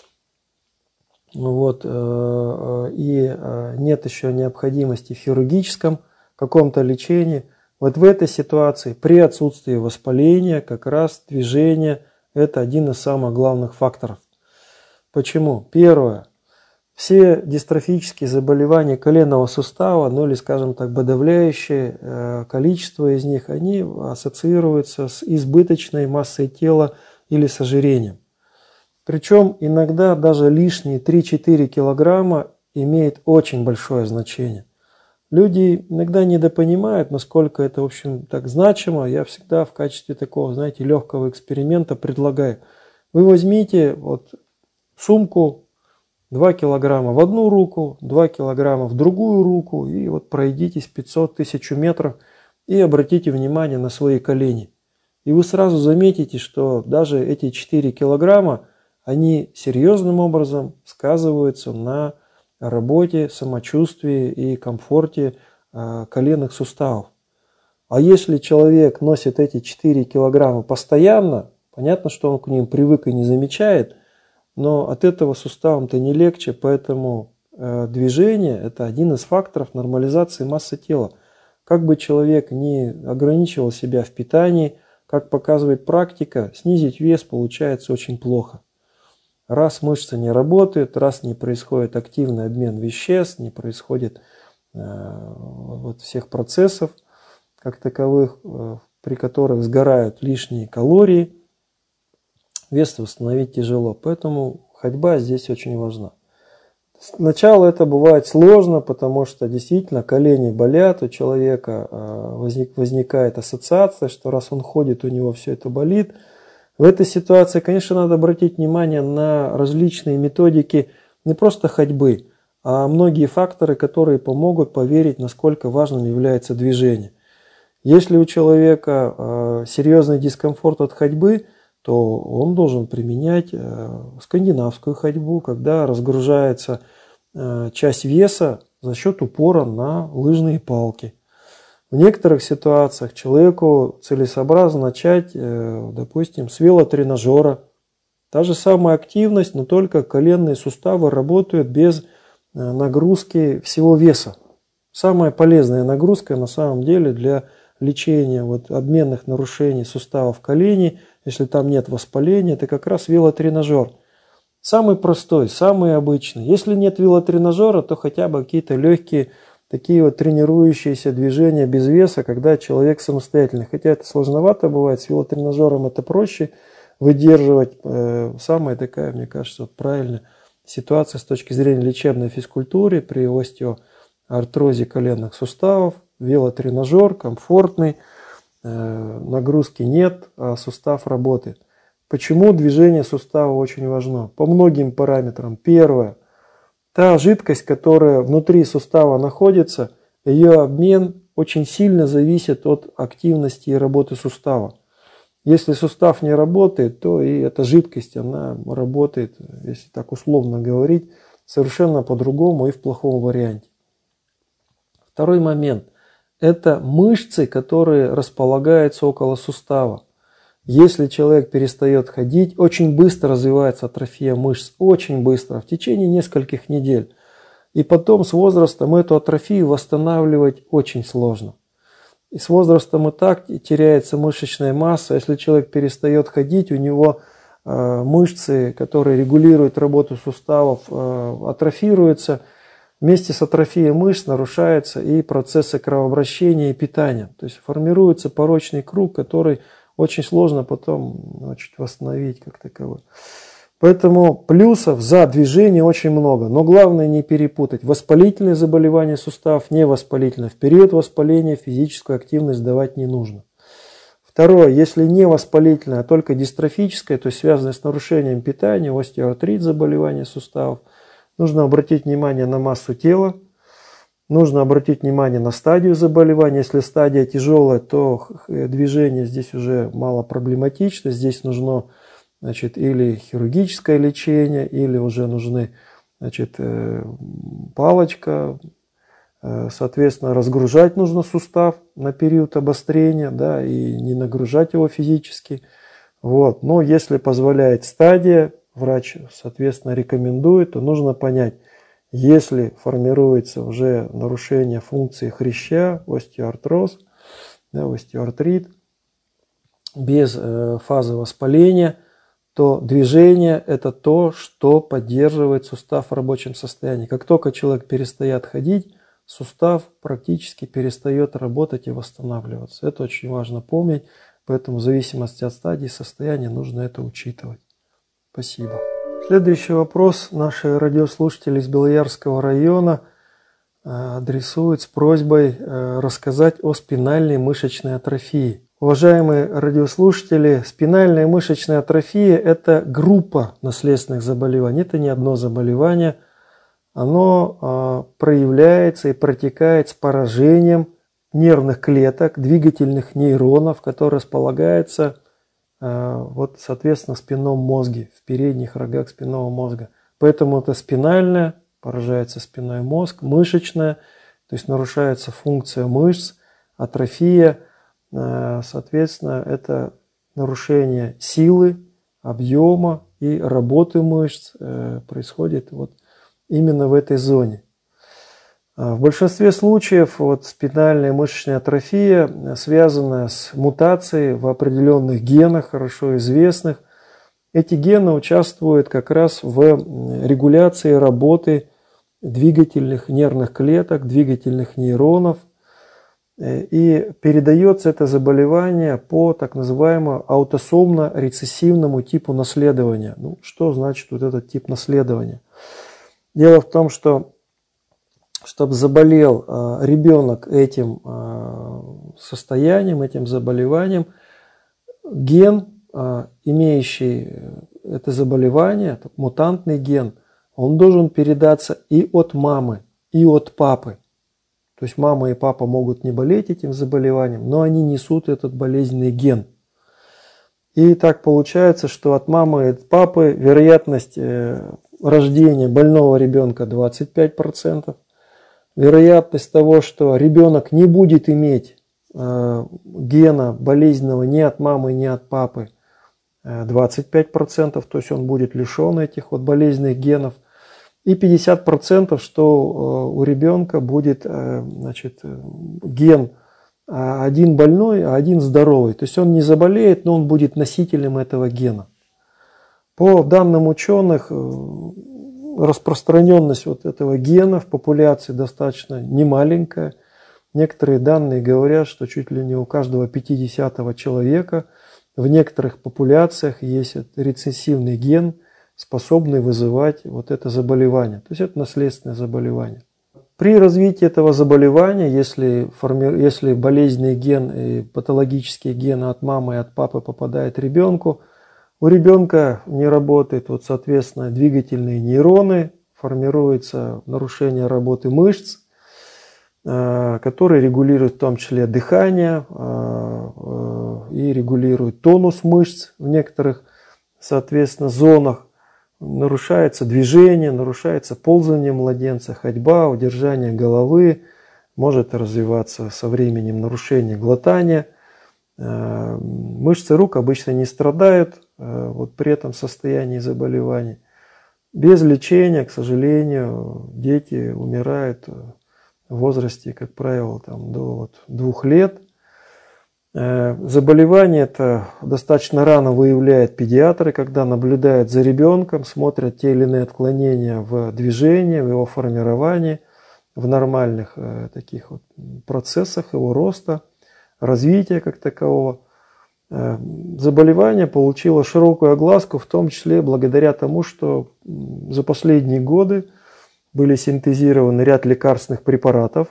вот, и нет еще необходимости в хирургическом каком-то лечении, вот в этой ситуации при отсутствии воспаления как раз движение – это один из самых главных факторов. Почему? Первое. Все дистрофические заболевания коленного сустава, ну или, скажем так, подавляющее количество из них, они ассоциируются с избыточной массой тела или с ожирением. Причем иногда даже лишние 3-4 килограмма имеют очень большое значение. Люди иногда недопонимают, насколько это, в общем, так значимо. Я всегда в качестве такого, знаете, легкого эксперимента предлагаю. Вы возьмите вот сумку, 2 килограмма в одну руку, 2 килограмма в другую руку, и вот пройдитесь 500-1000 метров и обратите внимание на свои колени. И вы сразу заметите, что даже эти 4 килограмма, они серьезным образом сказываются на работе, самочувствии и комфорте коленных суставов. А если человек носит эти 4 килограмма постоянно, понятно, что он к ним привык и не замечает, но от этого суставам-то не легче, поэтому движение – это один из факторов нормализации массы тела. Как бы человек не ограничивал себя в питании, как показывает практика, снизить вес получается очень плохо. Раз мышцы не работают, раз не происходит активный обмен веществ, не происходит вот всех процессов как таковых, при которых сгорают лишние калории, вес восстановить тяжело. Поэтому ходьба здесь очень важна. Сначала это бывает сложно, потому что действительно колени болят, у человека возникает ассоциация, что раз он ходит, у него все это болит. В этой ситуации, конечно, надо обратить внимание на различные методики не просто ходьбы, а многие факторы, которые помогут поверить, насколько важным является движение. Если у человека серьезный дискомфорт от ходьбы, то он должен применять скандинавскую ходьбу, когда разгружается часть веса за счет упора на лыжные палки. В некоторых ситуациях человеку целесообразно начать, допустим, с велотренажера. Та же самая активность, но только коленные суставы работают без нагрузки всего веса. Самая полезная нагрузка на самом деле для лечения вот обменных нарушений суставов коленей, если там нет воспаления, это как раз велотренажер. Самый простой, самый обычный. Если нет велотренажера, то хотя бы какие-то легкие такие вот тренирующиеся движения без веса, когда человек самостоятельный. Хотя это сложновато бывает, с велотренажером это проще. выдерживать. Самая такая, мне кажется, правильная ситуация с точки зрения лечебной физкультуры при остеоартрозе коленных суставов. Велотренажер комфортный, нагрузки нет, а сустав работает. Почему движение сустава очень важно? По многим параметрам. Первое. Та жидкость, которая внутри сустава находится, ее обмен очень сильно зависит от активности и работы сустава. Если сустав не работает, то и эта жидкость, она работает, если так условно говорить, совершенно по-другому и в плохом варианте. Второй момент. Это мышцы, которые располагаются около сустава. Если человек перестает ходить, очень быстро развивается атрофия мышц, очень быстро, в течение нескольких недель. И потом с возрастом эту атрофию восстанавливать очень сложно. И с возрастом и так теряется мышечная масса. Если человек перестает ходить, у него мышцы, которые регулируют работу суставов, атрофируются. Вместе с атрофией мышц нарушаются и процессы кровообращения и питания. То есть формируется порочный круг, который очень сложно потом восстановить как таковой. Поэтому плюсов за движение очень много. Но главное не перепутать. Воспалительные заболевания суставов, невоспалительные. В период воспаления физическую активность давать не нужно. Второе. Если не воспалительное, а только дистрофическое, то есть связанное с нарушением питания, остеоартрит, заболевания суставов, нужно обратить внимание на массу тела. Нужно обратить внимание на стадию заболевания. Если стадия тяжелая, то движение здесь уже мало проблематично. Здесь нужно или хирургическое лечение, или уже нужны палочка. Соответственно, разгружать нужно сустав на период обострения, да, и не нагружать его физически. Вот. Но если позволяет стадия, врач, соответственно, рекомендует, то нужно понять, если формируется уже нарушение функции хряща, остеоартроз, да, остеоартрит, без фазы воспаления, то движение – это то, что поддерживает сустав в рабочем состоянии. Как только человек перестает ходить, сустав практически перестает работать и восстанавливаться. Это очень важно помнить, поэтому в зависимости от стадии состояния нужно это учитывать. Спасибо. Следующий вопрос наши радиослушатели из Белоярского района адресуют с просьбой рассказать о спинальной мышечной атрофии. Уважаемые радиослушатели, спинальная мышечная атрофия – это группа наследственных заболеваний, это не одно заболевание. Оно проявляется и протекает с поражением нервных клеток, двигательных нейронов, которые располагаются соответственно, в спинном мозге, в передних рогах спинного мозга. Поэтому это спинальная, поражается спинной мозг, мышечная, то есть нарушается функция мышц, атрофия. Соответственно, это нарушение силы, объема и работы мышц происходит именно в этой зоне. В большинстве случаев спинальная мышечная атрофия связана с мутацией в определенных генах, хорошо известных. Эти гены участвуют как раз в регуляции работы двигательных нервных клеток, двигательных нейронов. И передается это заболевание по так называемому аутосомно-рецессивному типу наследования. Что значит этот тип наследования? Дело в том, что чтобы заболел ребенок этим состоянием, этим заболеванием, ген, имеющий это заболевание, мутантный ген, он должен передаться и от мамы, и от папы. То есть мама и папа могут не болеть этим заболеванием, но они несут этот болезненный ген. И так получается, что от мамы и от папы вероятность рождения больного ребенка 25%. Вероятность того, что ребенок не будет иметь гена болезненного ни от мамы, ни от папы, 25%, то есть он будет лишен этих болезненных генов. И 50%, что у ребенка будет ген один больной, а один здоровый. То есть он не заболеет, но он будет носителем этого гена. По данным ученых, распространенность этого гена в популяции достаточно немаленькая. Некоторые данные говорят, что чуть ли не у каждого 50-го человека в некоторых популяциях есть рецессивный ген, способный вызывать вот это заболевание. То есть это наследственное заболевание. При развитии этого заболевания, если болезненный ген и патологические гены от мамы и от папы попадают ребенку, у ребенка не работают, соответственно, двигательные нейроны, формируется нарушение работы мышц, которые регулируют в том числе дыхание и регулируют тонус мышц в некоторых, соответственно, зонах. Нарушается движение, нарушается ползание младенца, ходьба, удержание головы, может развиваться со временем нарушение глотания. Мышцы рук обычно не страдают при этом состоянии заболевания. Без лечения, к сожалению, дети умирают в возрасте, как правило, до 2 лет. Заболевание это достаточно рано выявляют педиатры, когда наблюдают за ребенком, смотрят те или иные отклонения в движении, в его формировании, в нормальных таких процессах его роста, развития как такового. Заболевание получило широкую огласку, в том числе благодаря тому, что за последние годы были синтезированы ряд лекарственных препаратов,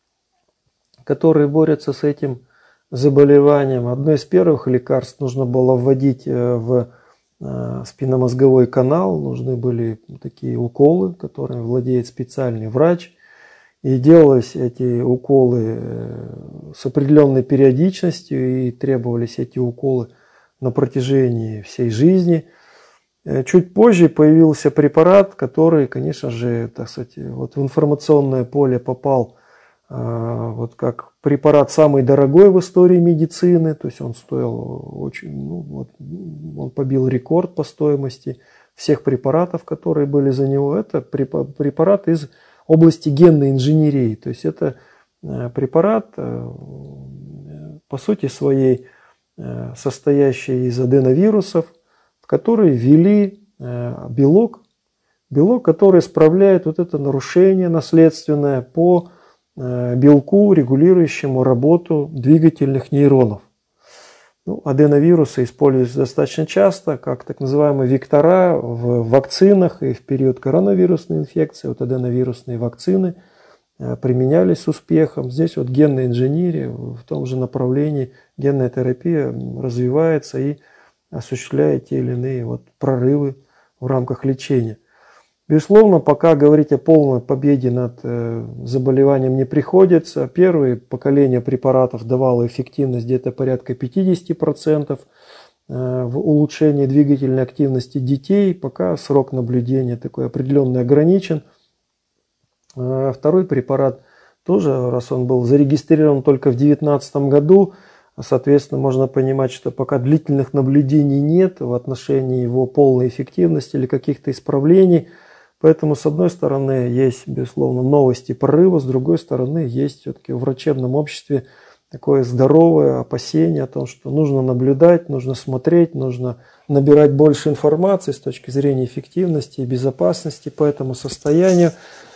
которые борются с этим заболеванием. Одно из первых лекарств нужно было вводить в спинномозговой канал. Нужны были такие уколы, которыми владеет специальный врач. И делались эти уколы с определенной периодичностью, и требовались эти уколы на протяжении всей жизни. Чуть позже появился препарат, который, конечно же, в информационное поле попал как препарат самый дорогой в истории медицины, то есть он стоил очень, он побил рекорд по стоимости всех препаратов, которые были за него. Это препарат из области генной инженерии, то есть это препарат, по сути своей, состоящий из аденовирусов, в который ввели белок, который исправляет это нарушение наследственное по белку, регулирующему работу двигательных нейронов. Аденовирусы используются достаточно часто, как так называемые вектора в вакцинах, и в период коронавирусной инфекции аденовирусные вакцины применялись с успехом. Здесь генная инженерия в том же направлении, генная терапия развивается и осуществляет те или иные прорывы в рамках лечения. Безусловно, пока говорить о полной победе над заболеванием не приходится. Первое поколение препаратов давало эффективность где-то порядка 50% в улучшении двигательной активности детей. Пока срок наблюдения такой определенный ограничен. Второй препарат тоже, раз он был зарегистрирован только в 2019 году, соответственно, можно понимать, что пока длительных наблюдений нет в отношении его полной эффективности или каких-то исправлений. Поэтому, с одной стороны, есть, безусловно, новости прорыва, с другой стороны, есть все-таки в врачебном обществе такое здоровое опасение о том, что нужно наблюдать, нужно смотреть, нужно набирать больше информации с точки зрения эффективности и безопасности по этому состоянию.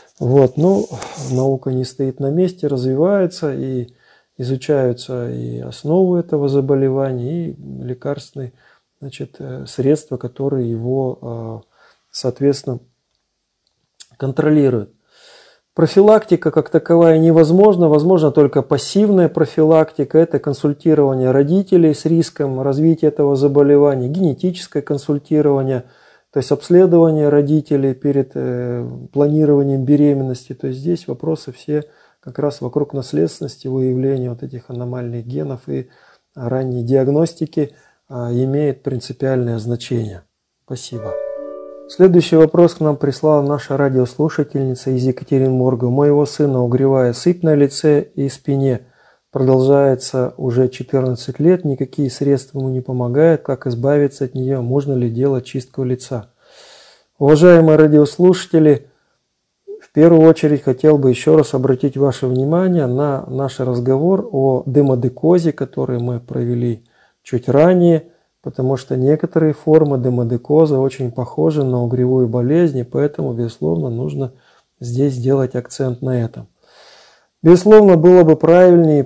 Наука не стоит на месте, развивается, и изучаются и основы этого заболевания, и лекарственные средства, которые его, соответственно, контролируют. Профилактика как таковая невозможна, возможно только пассивная профилактика, это консультирование родителей с риском развития этого заболевания, генетическое консультирование, то есть обследование родителей перед планированием беременности. То есть здесь вопросы все как раз вокруг наследственности, выявления этих аномальных генов и ранней диагностики имеет принципиальное значение. Спасибо. Следующий вопрос к нам прислала наша радиослушательница из Екатеринбурга. У моего сына угревая сыпь на лице и спине. Продолжается уже 14 лет, никакие средства ему не помогают. Как избавиться от нее? Можно ли делать чистку лица? Уважаемые радиослушатели, в первую очередь хотел бы еще раз обратить ваше внимание на наш разговор о демодекозе, который мы провели чуть ранее. Потому что некоторые формы демодекоза очень похожи на угревую болезнь, и поэтому, безусловно, нужно здесь сделать акцент на этом. Безусловно, было бы правильнее и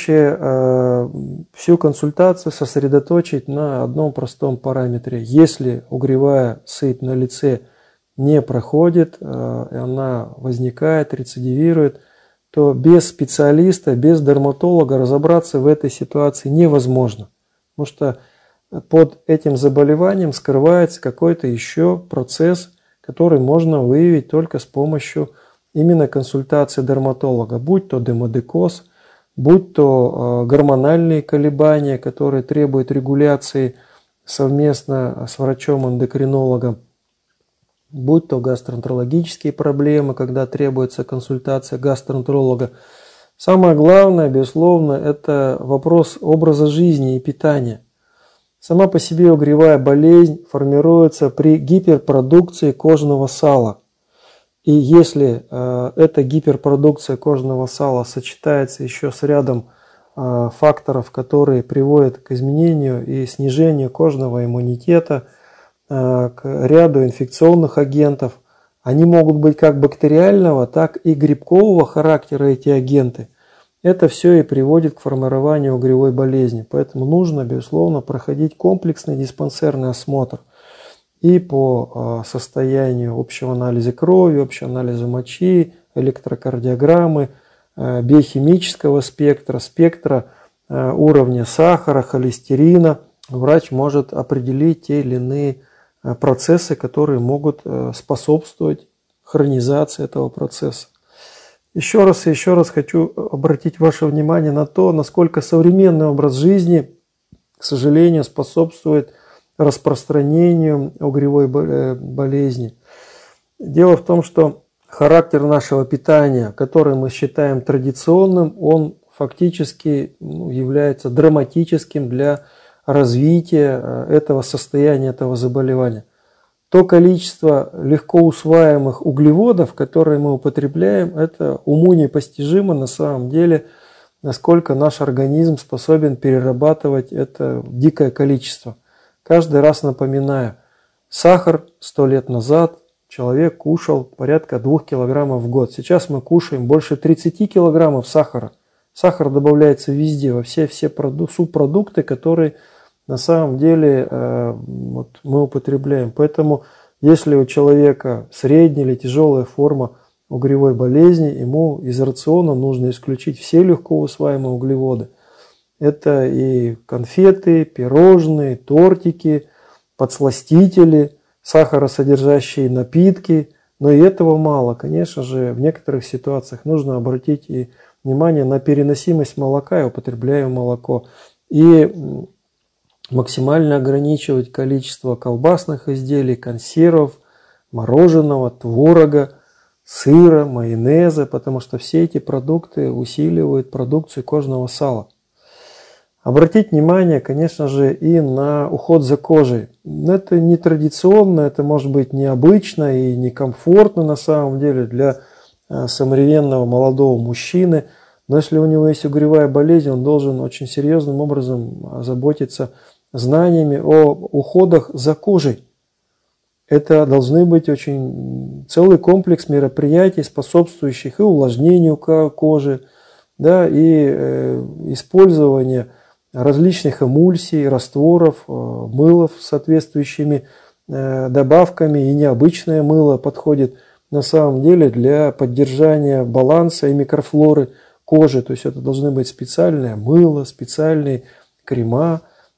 проще всю консультацию сосредоточить на одном простом параметре. Если угревая сыпь на лице не проходит, и она возникает, рецидивирует, то без специалиста, без дерматолога разобраться в этой ситуации невозможно. Потому что под этим заболеванием скрывается какой-то еще процесс, который можно выявить только с помощью именно консультации дерматолога, будь то демодекоз, будь то гормональные колебания, которые требуют регуляции совместно с врачом-эндокринологом, будь то гастроэнтерологические проблемы, когда требуется консультация гастроэнтеролога. Самое главное, безусловно, это вопрос образа жизни и питания. Сама по себе угревая болезнь формируется при гиперпродукции кожного сала. И если эта гиперпродукция кожного сала сочетается еще с рядом факторов, которые приводят к изменению и снижению кожного иммунитета, к ряду инфекционных агентов, они могут быть как бактериального, так и грибкового характера, эти агенты. Это все и приводит к формированию угревой болезни. Поэтому нужно, безусловно, проходить комплексный диспансерный осмотр и по состоянию общего анализа крови, общего анализа мочи, электрокардиограммы, биохимического спектра, спектра уровня сахара, холестерина. Врач может определить те или иные процессы, которые могут способствовать хронизации этого процесса. Еще раз хочу обратить ваше внимание на то, насколько современный образ жизни, к сожалению, способствует распространению угревой болезни. Дело в том, что характер нашего питания, который мы считаем традиционным, он фактически является драматическим для развития этого состояния, этого заболевания. То количество легко усваиваемых углеводов, которые мы употребляем, это уму непостижимо на самом деле, насколько наш организм способен перерабатывать это дикое количество. Каждый раз напоминаю, сахар 100 лет назад человек кушал порядка 2 килограммов в год. Сейчас мы кушаем больше 30 килограммов сахара. Сахар добавляется везде, во все субпродукты, которые на самом деле мы употребляем. Поэтому, если у человека средняя или тяжелая форма угревой болезни, ему из рациона нужно исключить все легко усваиваемые углеводы. Это и конфеты, пирожные, тортики, подсластители, сахаросодержащие напитки. Но и этого мало. Конечно же, в некоторых ситуациях нужно обратить и внимание на переносимость молока и употребляемое молоко. И максимально ограничивать количество колбасных изделий, консервов, мороженого, творога, сыра, майонеза, потому что все эти продукты усиливают продукцию кожного сала. Обратить внимание, конечно же, и на уход за кожей. Это не традиционно, это может быть необычно и некомфортно на самом деле для современного молодого мужчины. Но если у него есть угревая болезнь, он должен очень серьезным образом озаботиться знаниями о уходах за кожей. Это должны быть очень целый комплекс мероприятий, способствующих и увлажнению кожи, да, и использование различных эмульсий, растворов, мылов с соответствующими добавками. И необычное мыло подходит на самом деле для поддержания баланса и микрофлоры кожи. То есть это должны быть специальное мыло, специальные крема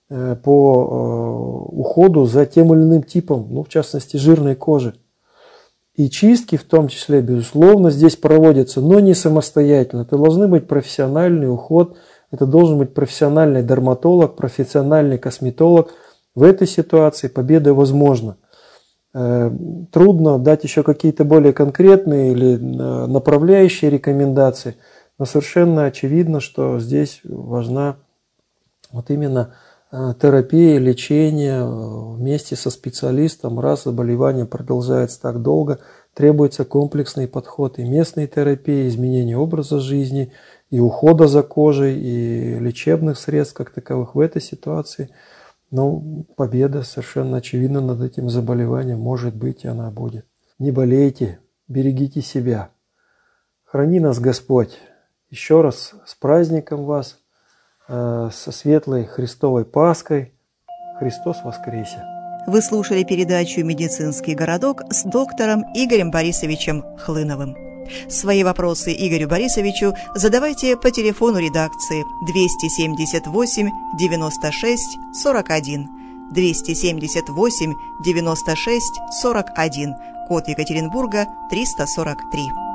по уходу за тем или иным типом, в частности жирной кожи. И чистки в том числе, безусловно, здесь проводятся, но не самостоятельно. Это должен быть профессиональный уход, это должен быть профессиональный дерматолог, профессиональный косметолог. В этой ситуации победа возможна. Трудно дать еще какие-то более конкретные или направляющие рекомендации, но совершенно очевидно, что здесь важна вот именно терапия, лечение вместе со специалистом. Раз заболевание продолжается так долго, требуется комплексный подход и местной терапии, изменения образа жизни, и ухода за кожей, и лечебных средств как таковых в этой ситуации. Победа совершенно очевидно над этим заболеванием может быть, и она будет. Не болейте, берегите себя. Храни нас Господь. Еще раз с праздником вас, со светлой Христовой Пасхой. Христос воскресе! Вы слушали передачу «Медицинский городок» с доктором Игорем Борисовичем Хлыновым. Свои вопросы Игорю Борисовичу задавайте по телефону редакции 278 96 41, 278 96 41, код Екатеринбурга 343.